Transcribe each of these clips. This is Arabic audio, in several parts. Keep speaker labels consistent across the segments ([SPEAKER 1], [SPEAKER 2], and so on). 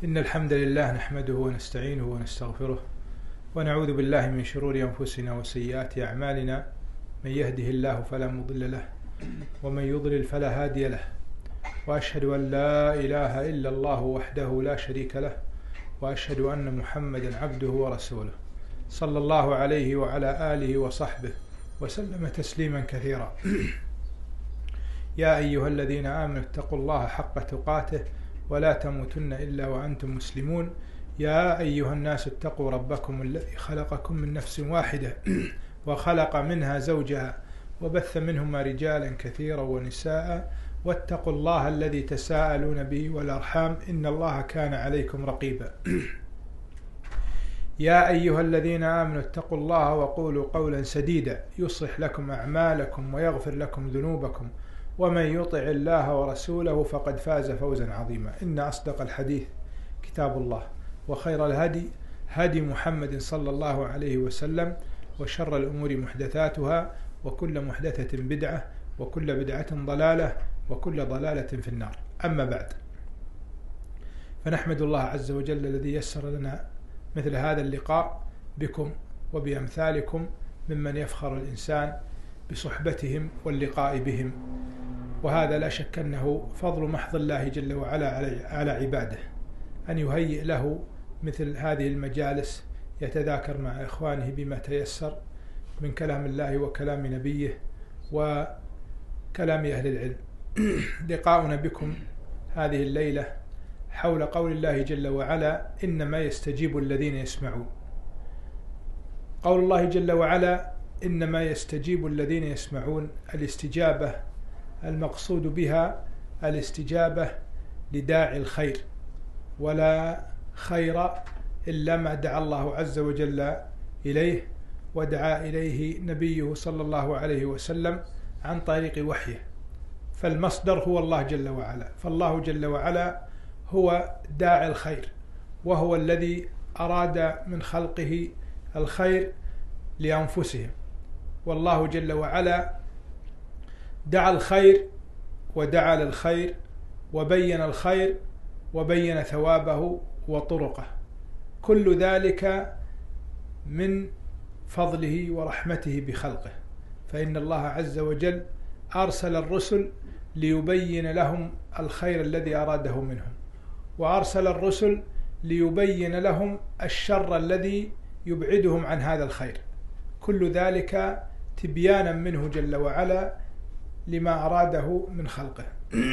[SPEAKER 1] إن الحمد لله نحمده ونستعينه ونستغفره ونعوذ بالله من شرور أنفسنا وسيئات أعمالنا. من يهده الله فلا مضل له ومن يضلل فلا هادي له، وأشهد أن لا إله إلا الله وحده لا شريك له، وأشهد أن محمدا عبده ورسوله صلى الله عليه وعلى آله وصحبه وسلم تسليما كثيرا. يا أيها الذين آمنوا اتقوا الله حق تقاته ولا تموتن إلا وأنتم مسلمون. يا أيها الناس اتقوا ربكم الذي خلقكم من نفس واحدة وخلق منها زوجها وبث منهما رجالا كثيرا ونساء، واتقوا الله الذي تساءلون به والأرحام إن الله كان عليكم رقيبا. يا أيها الذين آمنوا اتقوا الله وقولوا قولا سديدا يصلح لكم أعمالكم ويغفر لكم ذنوبكم، ومن يطع الله ورسوله فقد فاز فوزا عظيما. إن أصدق الحديث كتاب الله، وخير الهدي هدي محمد صلى الله عليه وسلم، وشر الأمور محدثاتها، وكل محدثة بدعة، وكل بدعة ضلالة، وكل ضلالة في النار. أما بعد، فنحمد الله عز وجل الذي يسر لنا مثل هذا اللقاء بكم وبأمثالكم ممن يفخر الإنسان بصحبتهم واللقاء بهم، وهذا لا شك أنه فضل محض الله جل وعلا على عباده، أن يهيئ له مثل هذه المجالس يتذاكر مع إخوانه بما تيسر من كلام الله وكلام نبيه وكلام أهل العلم. لقاؤنا بكم هذه الليلة حول قول الله جل وعلا: إنما يستجيب الذين يسمعون. قول الله جل وعلا: إنما يستجيب الذين يسمعون، الاستجابة المقصود بها الاستجابة لداعي الخير، ولا خير إلا ما دعا الله عز وجل إليه ودعا إليه نبيه صلى الله عليه وسلم عن طريق وحيه، فالمصدر هو الله جل وعلا. فالله جل وعلا هو داعي الخير، وهو الذي أراد من خلقه الخير لأنفسهم، والله جل وعلا دعا الخير ودعا للخير وبين الخير وبين ثوابه وطرقه، كل ذلك من فضله ورحمته بخلقه. فإن الله عز وجل أرسل الرسل ليبين لهم الخير الذي أراده منهم، وأرسل الرسل ليبين لهم الشر الذي يبعدهم عن هذا الخير، كل ذلك تبيانا منه جل وعلا لما أراده من خلقه.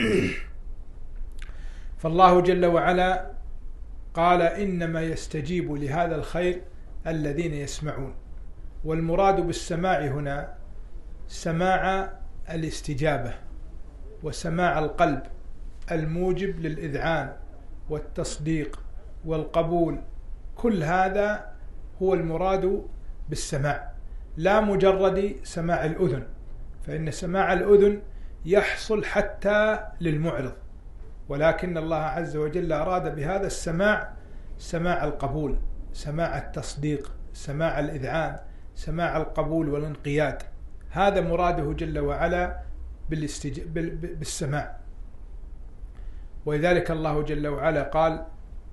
[SPEAKER 1] فالله جل وعلا قال: إنما يستجيب لهذا الخير الذين يسمعون. والمراد بالسماع هنا سماع الاستجابة وسماع القلب الموجب للإذعان والتصديق والقبول، كل هذا هو المراد بالسماع، لا مجرد سماع الأذن، فإن سماع الأذن يحصل حتى للمعرض، ولكن الله عز وجل أراد بهذا السماع سماع القبول، سماع التصديق، سماع الإذعان، سماع القبول والانقياد. هذا مراده جل وعلا بالسماع. ولذلك الله جل وعلا قال: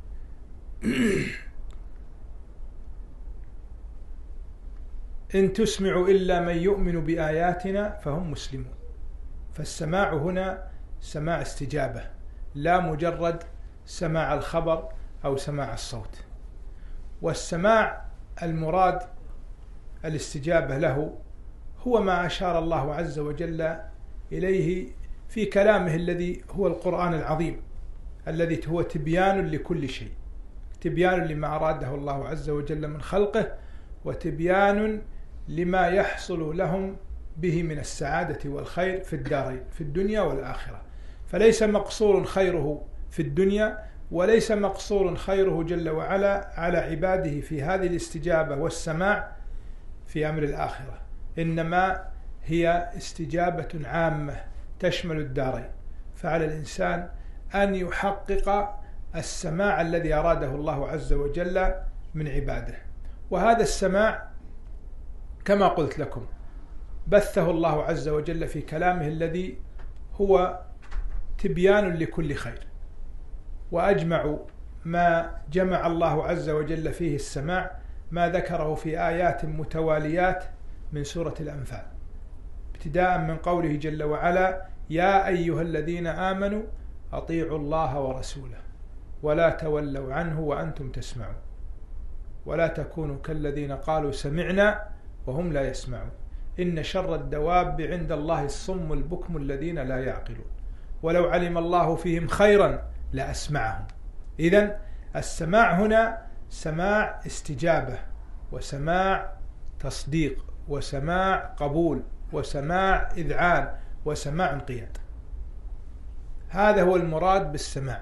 [SPEAKER 1] إن تسمع إلا من يؤمن بآياتنا فهم مسلمون. فالسماع هنا سماع استجابة، لا مجرد سماع الخبر أو سماع الصوت. والسماع المراد الاستجابة له هو ما أشار الله عز وجل إليه في كلامه الذي هو القرآن العظيم، الذي هو تبيان لكل شيء، تبيان لما أراده الله عز وجل من خلقه، وتبيان لما يحصل لهم به من السعادة والخير في الدارين، في الدنيا والآخرة. فليس مقصور خيره في الدنيا، وليس مقصور خيره جل وعلا على عباده في هذه الاستجابة والسماع في أمر الآخرة، إنما هي استجابة عامة تشمل الدارين. فعلى الإنسان أن يحقق السماع الذي أراده الله عز وجل من عباده. وهذا السماع كما قلت لكم بثه الله عز وجل في كلامه الذي هو تبيان لكل خير. وأجمع ما جمع الله عز وجل فيه السماع ما ذكره في آيات متواليات من سورة الأنفال، ابتداء من قوله جل وعلا: يا أيها الذين آمنوا أطيعوا الله ورسوله ولا تولوا عنه وأنتم تسمعون ولا تكونوا كالذين قالوا سمعنا وهم لا يسمعون إن شر الدواب عند الله الصم البكم الذين لا يعقلون ولو علم الله فيهم خيرا لأسمعهم. إذن السماع هنا سماع استجابة، وسماع تصديق، وسماع قبول، وسماع إذعان، وسماع انقياد. هذا هو المراد بالسماع،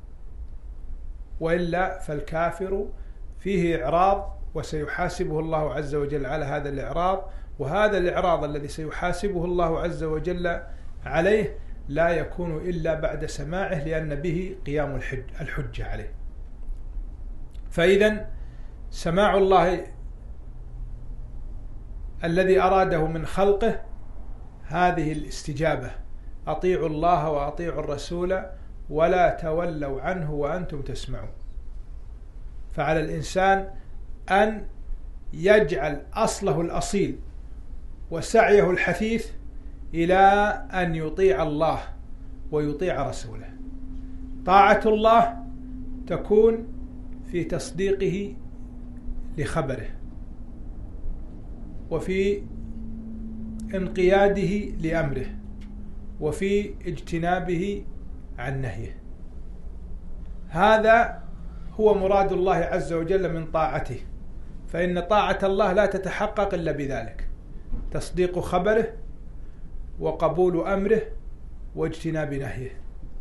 [SPEAKER 1] وإلا فالكافر فيه إعراض وسيحاسبه الله عز وجل على هذا الإعراض، وهذا الإعراض الذي سيحاسبه الله عز وجل عليه لا يكون إلا بعد سماعه، لأن به قيام الحجة عليه. فإذا سماع الله الذي أراده من خلقه هذه الاستجابة: أطيعوا الله وأطيعوا الرسول ولا تولوا عنه وأنتم تسمعون. فعلى الإنسان أن يجعل أصله الأصيل وسعيه الحثيث إلى أن يطيع الله ويطيع رسوله. طاعة الله تكون في تصديقه لخبره، وفي انقياده لأمره، وفي اجتنابه عن نهيه. هذا هو مراد الله عز وجل من طاعته، فإن طاعة الله لا تتحقق إلا بذلك: تصديق خبره، وقبول أمره، واجتناب نهيه.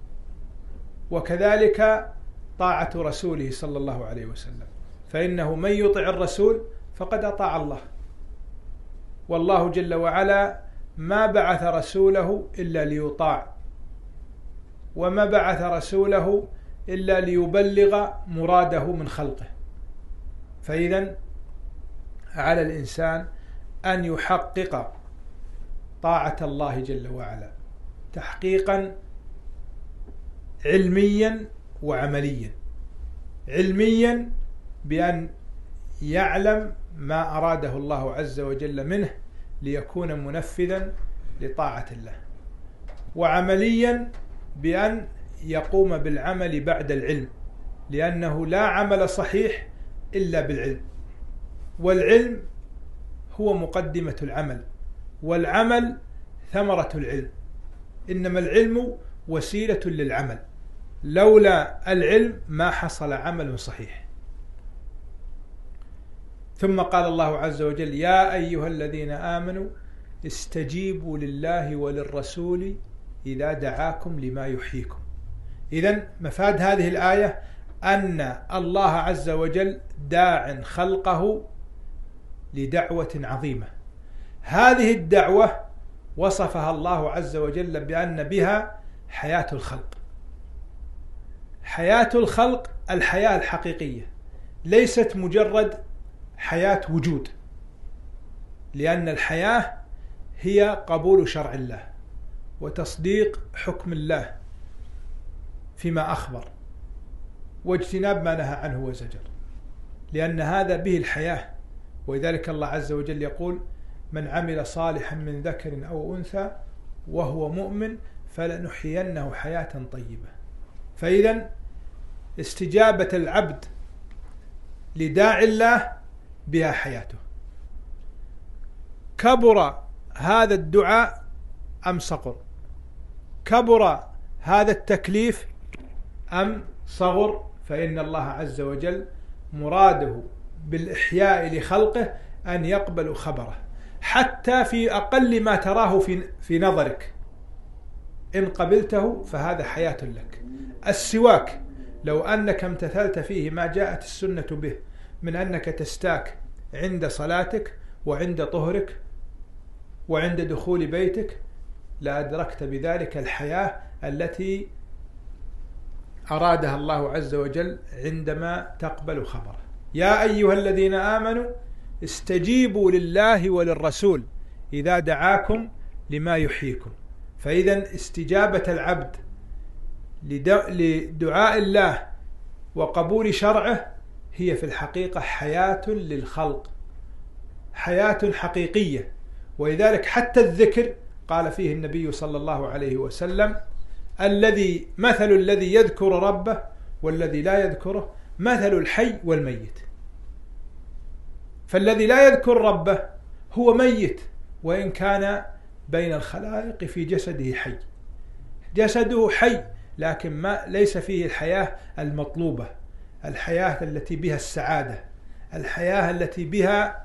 [SPEAKER 1] وكذلك طاعة رسوله صلى الله عليه وسلم، فإنه من يطع الرسول فقد أطاع الله، والله جل وعلا ما بعث رسوله إلا ليطاع، وما بعث رسوله إلا ليبلغ مراده من خلقه. فإذا على الإنسان أن يحقق طاعة الله جل وعلا تحقيقا علميا وعمليا. علميا بأن يعلم ما أراده الله عز وجل منه ليكون منفذا لطاعة الله، وعمليا بأن يقوم بالعمل بعد العلم، لأنه لا عمل صحيح إلا بالعلم، والعلم هو مقدمة العمل، والعمل ثمرة العلم، إنما العلم وسيلة للعمل، لولا العلم ما حصل عمل صحيح. ثم قال الله عز وجل: يا أيها الذين آمنوا استجيبوا لله وللرسول إذا دعاكم لما يحييكم. إذن مفاد هذه الآية أن الله عز وجل داع خلقه لدعوة عظيمة. هذه الدعوة وصفها الله عز وجل بأن بها حياة الخلق. حياة الخلق الحياة الحقيقية، ليست مجرد حياة وجود، لأن الحياة هي قبول شرع الله وتصديق حكم الله فيما أخبر، واجتناب ما نهى عنه وزجر، لأن هذا به الحياة. ولذلك الله عز وجل يقول: من عمل صالحا من ذكر أو أنثى وهو مؤمن فلنحيينه حياة طيبة. فإذا استجابة العبد لداعي الله بها حياته. كبر هذا الدعاء أم صغر؟ كبر هذا التكليف أم صغر؟ فإن الله عز وجل مراده بالإحياء لخلقه أن يقبلوا خبره، حتى في أقل ما تراه في نظرك، إن قبلته فهذا حياة لك. السواك لو أنك امتثلت فيه ما جاءت السنة به من أنك تستاك عند صلاتك وعند طهرك وعند دخول بيتك، لأدركت بذلك الحياة التي أرادها الله عز وجل عندما تقبل خبره. يا أيها الذين آمنوا استجيبوا لله وللرسول إذا دعاكم لما يحييكم. فإذا استجابة العبد لدعاء الله وقبول شرعه هي في الحقيقة حياة للخلق، حياة حقيقية. ولذلك حتى الذكر قال فيه النبي صلى الله عليه وسلم: مثل الذي يذكر ربه والذي لا يذكره مثل الحي والميت. فالذي لا يذكر ربه هو ميت، وإن كان بين الخلائق في جسده حي، جسده حي، لكن ليس فيه الحياة المطلوبة، الحياة التي بها السعادة، الحياة التي بها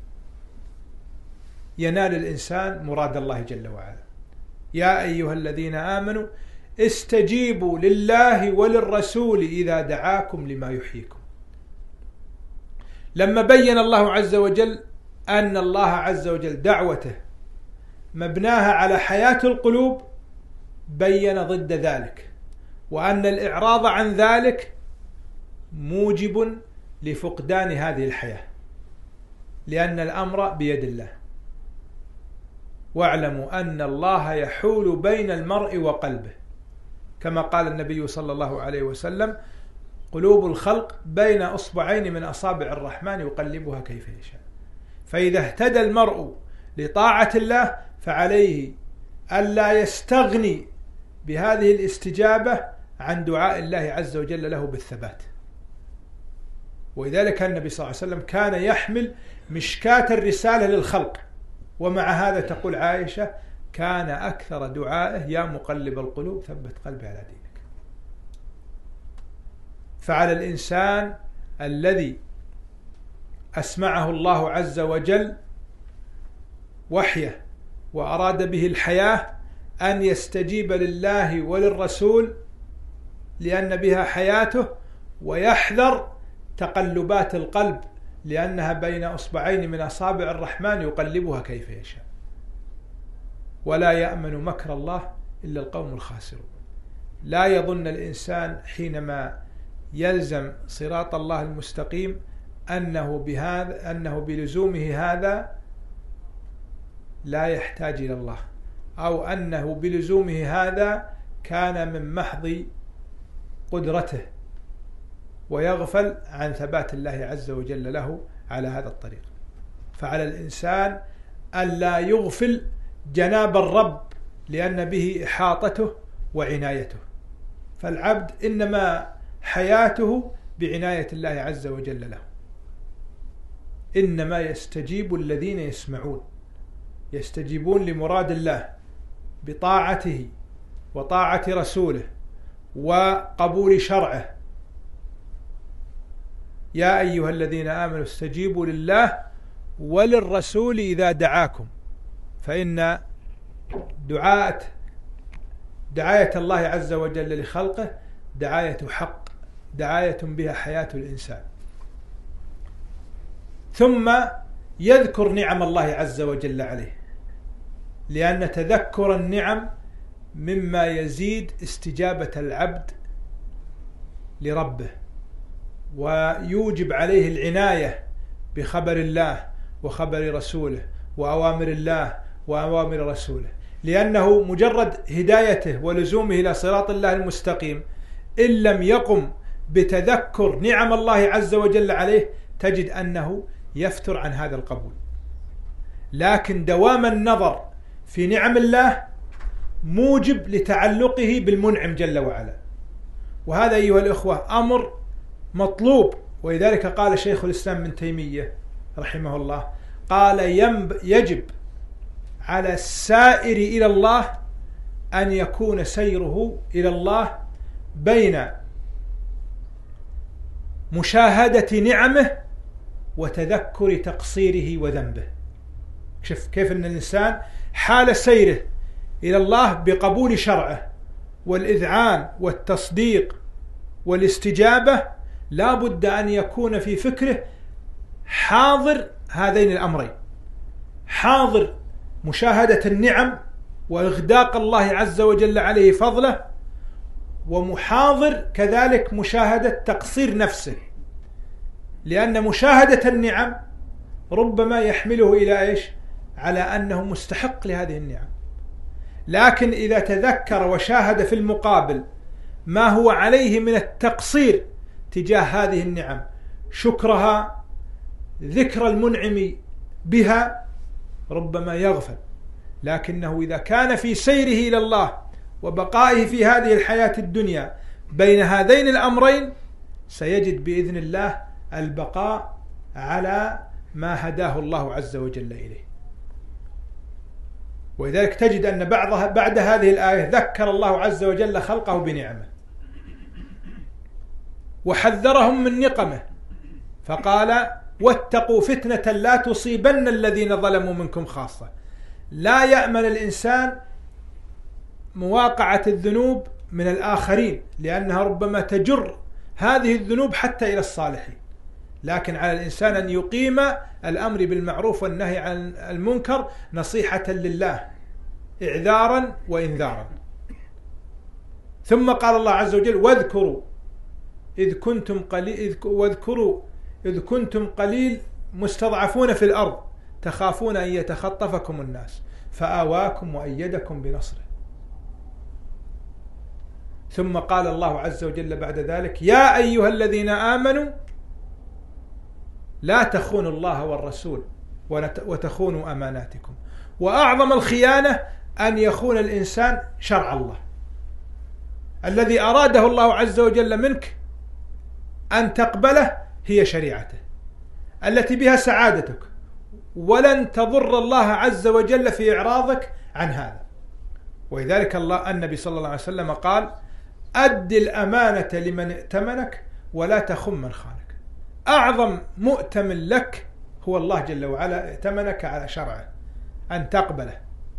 [SPEAKER 1] ينال الإنسان مراد الله جل وعلا. يا أيها الذين آمنوا استجيبوا لله وللرسول إذا دعاكم لما يحييكم. لما بين الله عز وجل أن الله عز وجل دعوته مبناها على حياة القلوب، بين ضد ذلك، وأن الإعراض عن ذلك موجب لفقدان هذه الحياة، لأن الأمر بيد الله. واعلموا أن الله يحول بين المرء وقلبه، كما قال النبي صلى الله عليه وسلم: قلوب الخلق بين أصبعين من أصابع الرحمن يقلبها كيف يشاء. فإذا اهتدى المرء لطاعة الله فعليه ألا يستغني بهذه الاستجابة عن دعاء الله عز وجل له بالثبات. ولذلك النبي صلى الله عليه وسلم كان يحمل مشكاة الرسالة للخلق، ومع هذا تقول عائشة: كان أكثر دعائه يا مقلب القلوب ثبت قلبي على دينك. فعلى الإنسان الذي أسمعه الله عز وجل وحيه وأراد به الحياة أن يستجيب لله وللرسول لأن بها حياته، ويحذر تقلبات القلب لأنها بين أصبعين من أصابع الرحمن يقلبها كيف يشاء. ولا يأمن مكر الله إلا القوم الخاسرون. لا يظن الإنسان حينما يلزم صراط الله المستقيم أنه بلزومه هذا لا يحتاج إلى الله، أو أنه بلزومه هذا كان من محض قدرته، ويغفل عن ثبات الله عز وجل له على هذا الطريق. فعلى الإنسان ألا يغفل جناب الرب لأن به إحاطته وعنايته. فالعبد إنما حياته بعناية الله عز وجل له. إنما يستجيب الذين يسمعون، يستجيبون لمراد الله بطاعته وطاعة رسوله وقبول شرعه. يا أيها الذين آمنوا استجيبوا لله وللرسول إذا دعاكم، فإن دعاية الله عز وجل لخلقه دعاية حق، دعاية بها حياة الإنسان. ثم يذكر نعم الله عز وجل عليه، لأن تذكر النعم مما يزيد استجابة العبد لربه، ويوجب عليه العناية بخبر الله وخبر رسوله وأوامر الله وأوامر رسوله. لأنه مجرد هدايته ولزومه إلى صراط الله المستقيم إن لم يقم بتذكر نعم الله عز وجل عليه تجد أنه يفتر عن هذا القبول. لكن دوام النظر في نعم الله موجب لتعلقه بالمنعم جل وعلا، وهذا أيها الإخوة أمر مطلوب. ولذلك قال شيخ الإسلام ابن تيمية رحمه الله، قال: يجب على السائر إلى الله أن يكون سيره إلى الله بين مشاهدة نعمه وتذكر تقصيره وذنبه. شوف كيف أن الإنسان حال سيره إلى الله بقبول شرعه والإذعان والتصديق والاستجابة لا بد أن يكون في فكره حاضر هذين الأمرين، حاضر مشاهدة النعم وإغداق الله عز وجل عليه فضله، ومحاضر كذلك مشاهدة تقصير نفسه، لأن مشاهدة النعم ربما يحمله إلى إيش؟ على أنه مستحق لهذه النعم. لكن إذا تذكر وشاهد في المقابل ما هو عليه من التقصير تجاه هذه النعم، شكرها، ذكر المنعم بها، ربما يغفل. لكنه إذا كان في سيره إلى الله وبقائه في هذه الحياة الدنيا بين هذين الأمرين سيجد بإذن الله البقاء على ما هداه الله عز وجل إليه. ولذلك تجد أن بعد هذه الآية ذكر الله عز وجل خلقه بنعمه وحذرهم من نقمه، فقال: واتقوا فتنة لا تصيبن الذين ظلموا منكم خاصة. لا يأمن الإنسان مواقعة الذنوب من الآخرين، لأنها ربما تجر هذه الذنوب حتى إلى الصالحين. لكن على الإنسان أن يقيم الأمر بالمعروف والنهي عن المنكر نصيحة لله، إعذارا وإنذارا. ثم قال الله عز وجل: واذكروا إذ كنتم قليل مستضعفون في الأرض تخافون أن يتخطفكم الناس فآواكم وأيدكم بنصره. ثم قال الله عز وجل بعد ذلك: يا أيها الذين آمنوا لا تخونوا الله والرسول وتخونوا أماناتكم. وأعظم الخيانة أن يخون الإنسان شرع الله الذي أراده الله عز وجل منك أن تقبله، هي شريعته التي بها سعادتك، ولن تضر الله عز وجل في إعراضك عن هذا. ولذلك النبي صلى الله عليه وسلم قال: أد الأمانة لمن ائتمنك ولا تخن من خانك. أعظم مؤتمن لك هو الله جل وعلا، ائتمنك على شرعه أن تقبله.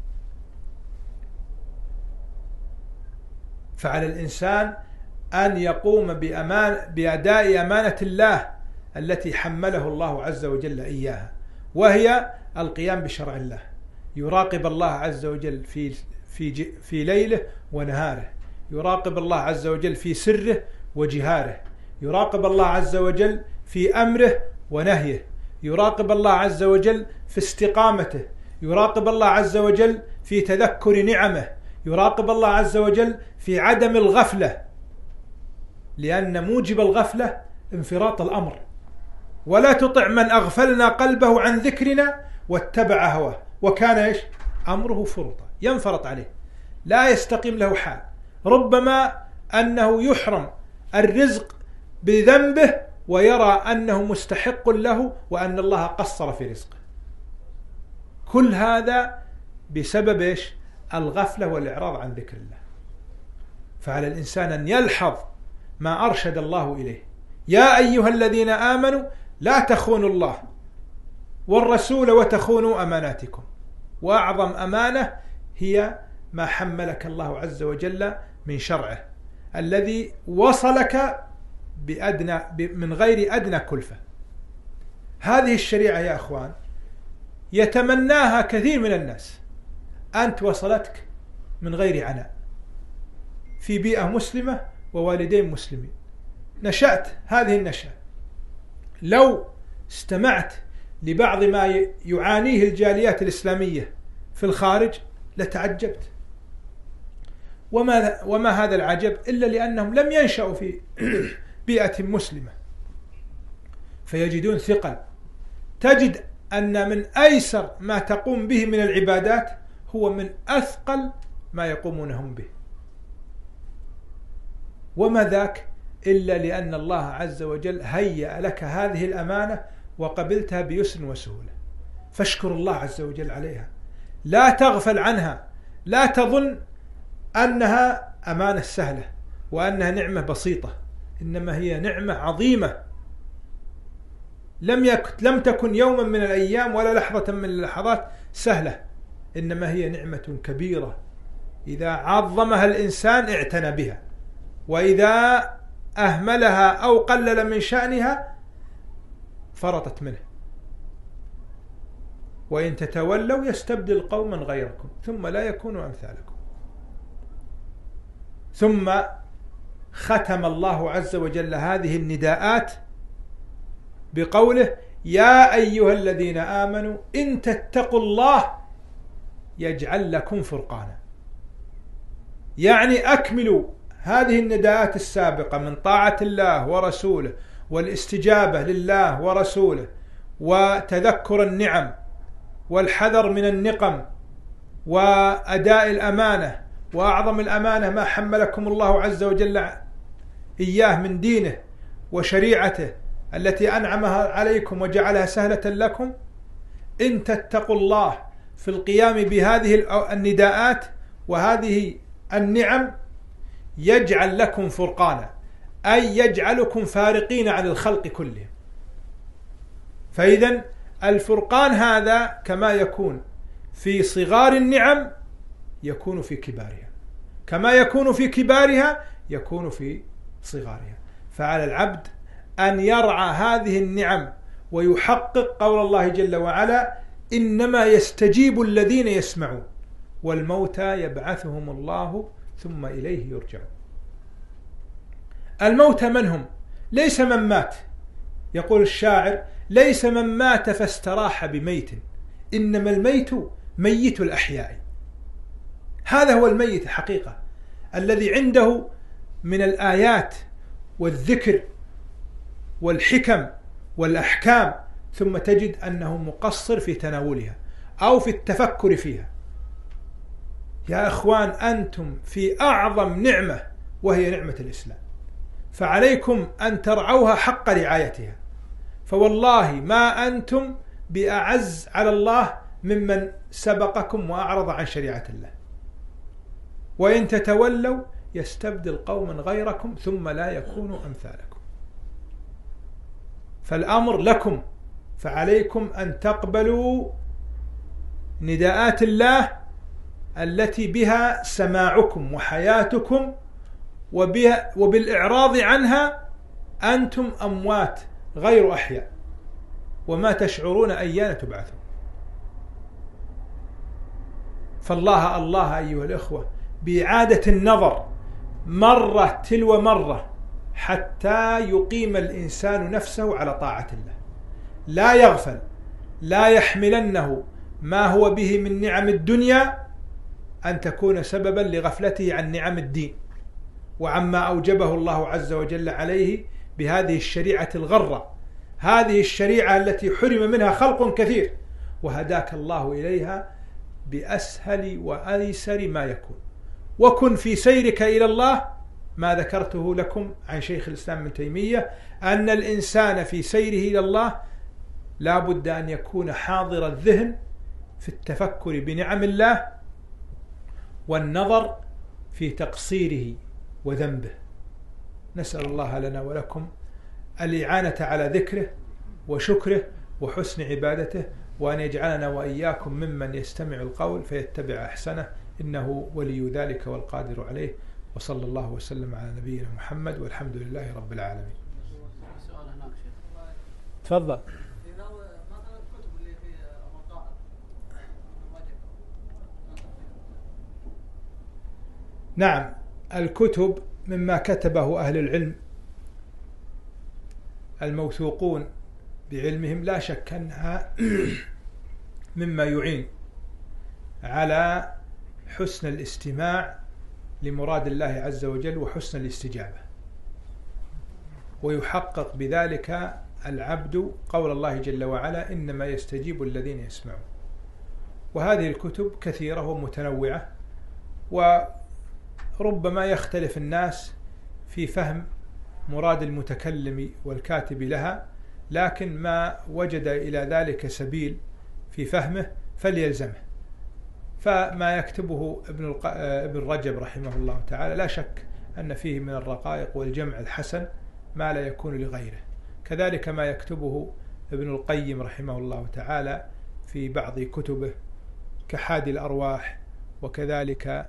[SPEAKER 1] فعلى الإنسان أن يقوم بأداء أمانة الله التي حمله الله عز وجل إياها، وهي القيام بشرع الله. يراقب الله عز وجل في ليله ونهاره، يراقب الله عز وجل في سره وجهاره، يراقب الله عز وجل في أمره ونهيه، يراقب الله عز وجل في استقامته، يراقب الله عز وجل في تذكر نعمه، يراقب الله عز وجل في عدم الغفلة، لأن موجب الغفلة انفراط الأمر. ولا تطع من أغفلنا قلبه عن ذكرنا واتبع هواه وكان أمره فرطا، ينفرط عليه، لا يستقيم له حال. ربما أنه يحرم الرزق بذنبه ويرى أنه مستحق له وأن الله قصر في رزقه. كل هذا بسبب الغفلة والإعراض عن ذكر الله. فعلى الإنسان أن يلحظ ما أرشد الله إليه: يا أيها الذين آمنوا لا تخونوا الله والرسول وتخونوا أماناتكم. وأعظم أمانة هي ما حملك الله عز وجل من شرعه الذي وصلك من غير أدنى كلفة. هذه الشريعة يا أخوان يتمناها كثير من الناس، أنت وصلتك من غير عناء في بيئة مسلمة ووالدين مسلمين، نشأت هذه النشأة. لو استمعت لبعض ما يعانيه الجاليات الإسلامية في الخارج لتعجبت. وما هذا العجب إلا لأنهم لم ينشأوا في بيئة مسلمة فيجدون ثقل. تجد أن من أيسر ما تقوم به من العبادات هو من أثقل ما يقومونهم به. وما ذاك إلا لأن الله عز وجل هيأ لك هذه الأمانة وقبلتها بيسر وسهولة، فاشكر الله عز وجل عليها، لا تغفل عنها، لا تظن أنها أمانة سهلة وأنها نعمة بسيطة، إنما هي نعمة عظيمة لم تكن يوما من الأيام ولا لحظة من اللحظات سهلة، إنما هي نعمة كبيرة إذا عظمها الإنسان اعتنى بها، وإذا أهملها أو قلل من شأنها فرطت منه. وإن تتولوا يستبدل قوما غيركم ثم لا يكونوا أمثالكم. ثم ختم الله عز وجل هذه النداءات بقوله: يا أيها الذين آمنوا إن تتقوا الله يجعل لكم فرقانا. يعني أكملوا هذه النداءات السابقة من طاعة الله ورسوله والاستجابة لله ورسوله وتذكر النعم والحذر من النقم وأداء الأمانة، وأعظم الأمانة ما حملكم الله عز وجل إياه من دينه وشريعته التي أنعمها عليكم وجعلها سهلة لكم. إن تتقوا الله في القيام بهذه النداءات وهذه النعم يجعل لكم فرقانا، أي يجعلكم فارقين عن الخلق كلهم. فإذا الفرقان هذا كما يكون في صغار النعم يكون في كبارها، كما يكون في كبارها يكون في صغارها. فعلى العبد أن يرعى هذه النعم ويحقق قول الله جل وعلا: إنما يستجيب الذين يسمعون والموتى يبعثهم الله ثم إليه يرجعون. الموتى من هم؟ ليس من مات، يقول الشاعر: ليس من مات فاستراح بميت، إنما الميت ميت الأحياء. هذا هو الميت حقيقة، الذي عنده من الآيات والذكر والحكم والأحكام، ثم تجد أنه مقصر في تناولها أو في التفكر فيها. يا أخوان، أنتم في أعظم نعمة وهي نعمة الإسلام، فعليكم أن ترعوها حق رعايتها. فوالله ما أنتم بأعز على الله ممن سبقكم وأعرض عن شريعة الله، وإن تتولوا يستبدل قوما غيركم ثم لا يكونوا أمثالكم. فالأمر لكم، فعليكم أن تقبلوا نداءات الله التي بها سماعكم وحياتكم، وبالإعراض عنها أنتم أموات غير أحياء، وما تشعرون أيان تبعثون. فالله الله أيها الإخوة بإعادة النظر مرة تلو مرة حتى يقيم الإنسان نفسه على طاعة الله، لا يغفل، لا يحملنه ما هو به من نعم الدنيا أن تكون سببا لغفلته عن نعم الدين وعما أوجبه الله عز وجل عليه بهذه الشريعة الغرة، هذه الشريعة التي حرم منها خلق كثير وهداك الله إليها بأسهل وأيسر ما يكون. وكن في سيرك إلى الله ما ذكرته لكم عن شيخ الإسلام ابن تيمية، أن الإنسان في سيره إلى الله لا بد أن يكون حاضر الذهن في التفكر بنعم الله والنظر في تقصيره وذنبه. نسأل الله لنا ولكم الإعانة على ذكره وشكره وحسن عبادته، وأن يجعلنا وإياكم ممن يستمع القول فيتبع أحسنه، إنه ولي ذلك والقادر عليه. وصلى الله وسلم على نبينا محمد والحمد لله رب العالمين. تفضل. نعم، الكتب مما كتبه أهل العلم الموثوقون بعلمهم لا شك أنها مما يعين على حسن الاستماع لمراد الله عز وجل وحسن الاستجابة، ويحقق بذلك العبد قول الله جل وعلا: إنما يستجيب الذين يسمعون. وهذه الكتب كثيرة ومتنوعة، وربما يختلف الناس في فهم مراد المتكلم والكاتب لها، لكن ما وجد إلى ذلك سبيل في فهمه فليلزمه. فما يكتبه ابن رجب رحمه الله تعالى لا شك أن فيه من الرقائق والجمع الحسن ما لا يكون لغيره، كذلك ما يكتبه ابن القيم رحمه الله تعالى في بعض كتبه كحادي الأرواح، وكذلك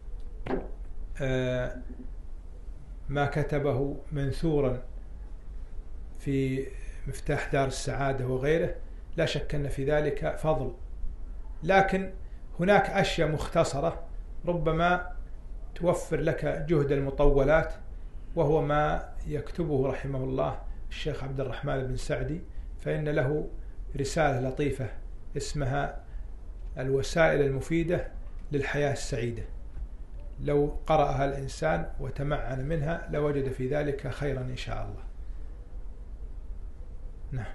[SPEAKER 1] ما كتبه منثورا في مفتاح دار السعادة وغيره. لا شك أن في ذلك فضل، لكن هناك أشياء مختصرة ربما توفر لك جهد المطولات، وهو ما يكتبه رحمه الله الشيخ عبد الرحمن بن سعدي، فإن له رسالة لطيفة اسمها الوسائل المفيدة للحياة السعيدة لو قرأها الإنسان وتمعن منها لوجد في ذلك خيرا إن شاء الله. نعم.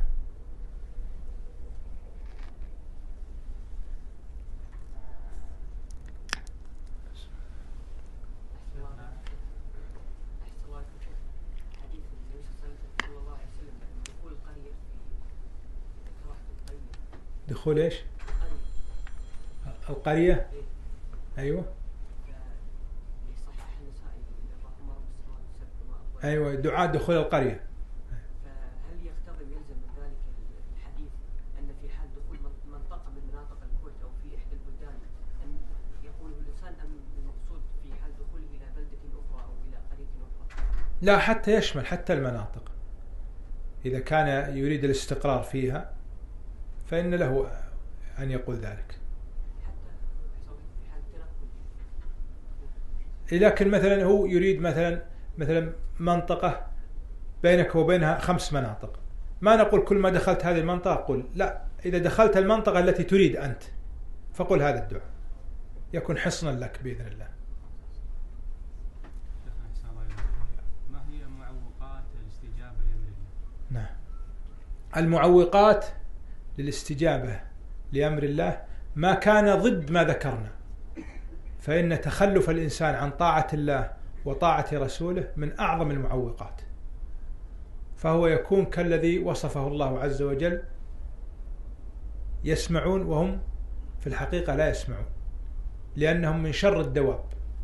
[SPEAKER 1] دخول إيش؟ القرية. أيوة. أيوة، دعاء دخول القرية.
[SPEAKER 2] فهل يقتضي يلزم من ذلك الحديث أن في حال دخول منطقة من مناطق الكفر أو في إحدى البلدان أن يقوله الإنسان، أم المقصود في حال دخوله إلى بلدة أخرى أو إلى قرية أخرى؟
[SPEAKER 1] لا، حتى يشمل حتى المناطق. إذا كان يريد الاستقرار فيها فإن له أن يقول ذلك. لكن مثلا هو يريد مثلا منطقة بينك وبينها 5 مناطق، ما نقول كل ما دخلت هذه المنطقة قل، لا، إذا دخلت المنطقة التي تريد أنت فقل هذا الدعاء يكون حصنا لك بإذن الله.
[SPEAKER 3] ما هي معوقات الاستجابة لأمر الله؟
[SPEAKER 1] نعم، المعوقات للاستجابة لأمر الله ما كان ضد ما ذكرنا، فإن تخلف الإنسان عن طاعة الله وطاعة رسوله من أعظم المعوقات، فهو يكون كالذي وصفه الله عز وجل: يسمعون وهم في الحقيقة لا يسمعون، لأنهم من شر الدواب.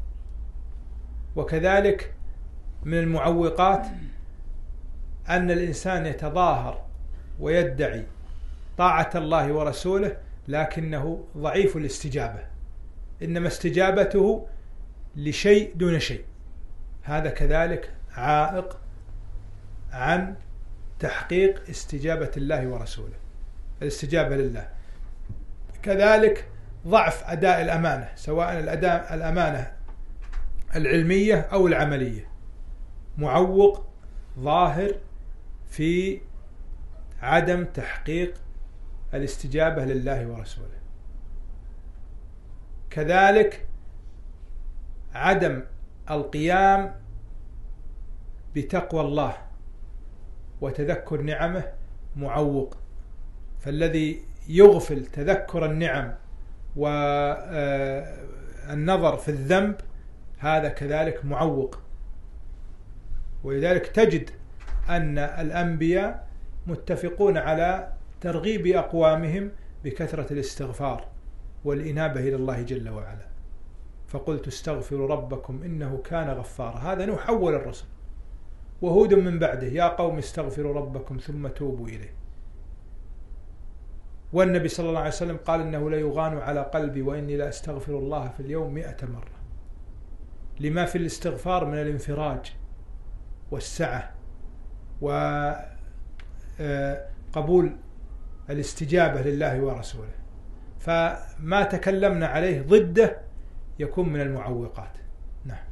[SPEAKER 1] وكذلك من المعوقات أن الإنسان يتظاهر ويدعي طاعة الله ورسوله لكنه ضعيف الاستجابة، إنما استجابته لشيء دون شيء، هذا كذلك عائق عن تحقيق استجابة الله ورسوله، الاستجابة لله. كذلك ضعف أداء الأمانة، سواء الأمانة العلمية أو العملية، معوق ظاهر في عدم تحقيق الاستجابة لله ورسوله. كذلك عدم القيام بتقوى الله وتذكر نعمه معوق، فالذي يغفل تذكر النعم والنظر في الذنب هذا كذلك معوق. ولذلك تجد أن الأنبياء متفقون على ترغيب أقوامهم بكثرة الاستغفار والإنابة إلى الله جل وعلا، فقلت استغفروا ربكم إنه كان غفارا. هذا نوح أول الرسل، وهود من بعده: يا قوم استغفروا ربكم ثم توبوا إليه. والنبي صلى الله عليه وسلم قال: إنه لا يغان على قلبي وإني لا أستغفر الله في اليوم 100 مرة، لما في الاستغفار من الانفراج والسعة وقبول الاستجابة لله ورسوله، فما تكلمنا عليه ضده يكون من المعوقات. نعم.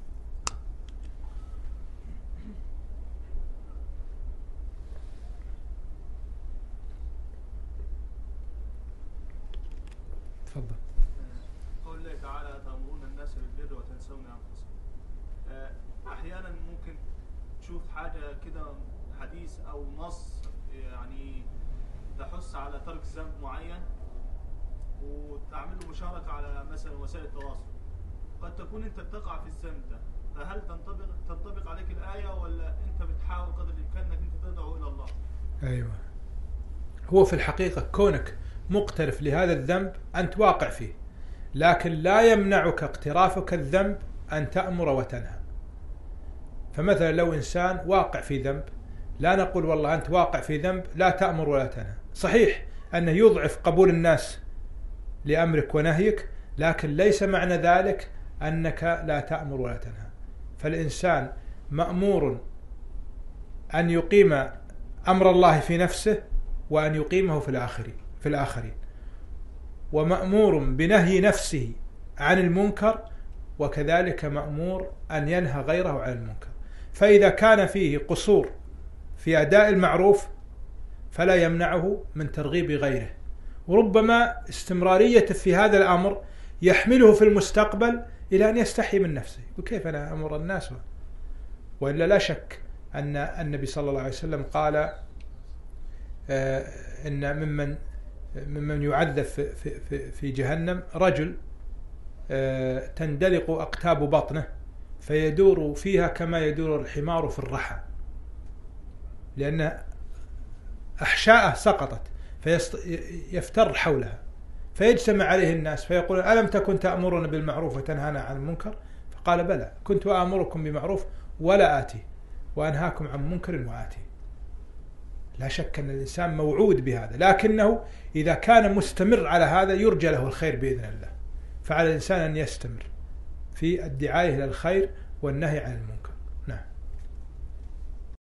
[SPEAKER 1] تفضل.
[SPEAKER 4] قول الله تعالى: تأمرون الناس بالبر وتنسون أنفسكم. أحيانا ممكن تشوف حاجة كده، حديث أو نص يعني تحث على ترك ذنب معين وتعمل له مشاركة على مثلا وسائل التواصل، قد تكون أنت بتقع في الذنب ده، فهل تنطبق عليك الآية، ولا أنت بتحاول قدر الإمكان أنك أنت تدعو إلى الله؟
[SPEAKER 1] أيوة، هو في الحقيقة كونك مقترف لهذا الذنب أنت واقع فيه، لكن لا يمنعك اقترافك الذنب أن تأمر وتنهى. فمثلا لو إنسان واقع في ذنب، لا نقول والله أنت واقع في ذنب لا تأمر ولا تنهى، صحيح أنه يضعف قبول الناس لأمرك ونهيك، لكن ليس معنى ذلك أنك لا تأمر ولا تنهى. فالإنسان مأمور أن يقيم أمر الله في نفسه وأن يقيمه في الآخرين، ومأمور بنهي نفسه عن المنكر، وكذلك مأمور أن ينهى غيره عن المنكر. فإذا كان فيه قصور في أداء المعروف فلا يمنعه من ترغيب غيره، وربما استمراريته في هذا الأمر يحمله في المستقبل إلى أن يستحي من نفسه، وكيف أنا أمر الناس؟ وإلا لا شك أن النبي صلى الله عليه وسلم قال إن ممن يعذب في جهنم رجل تندلق أقتاب بطنه فيدور فيها كما يدور الحمار في الرحى، لأن أحشاءه سقطت فيفتر حولها، فيجتمع عليه الناس فيقول ألم تكن تأمرنا بالمعروف وتنهانا عن المنكر؟ فقال بلى كنت آمركم بمعروف ولا آتي، وأنهاكم عن منكر وآتي. لا شك أن الإنسان موعود بهذا، لكنه إذا كان مستمر على هذا يرجى له الخير بإذن الله. فعلى الإنسان أن يستمر في الدعاية إلى الخير والنهي عن المنكر.